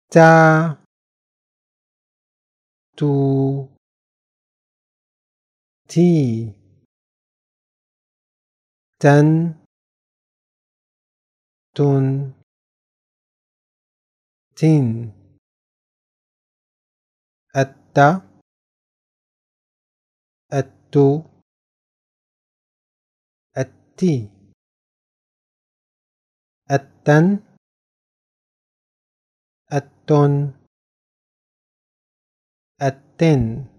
تا تو تي تن تن تن التا التو التي التن التن التن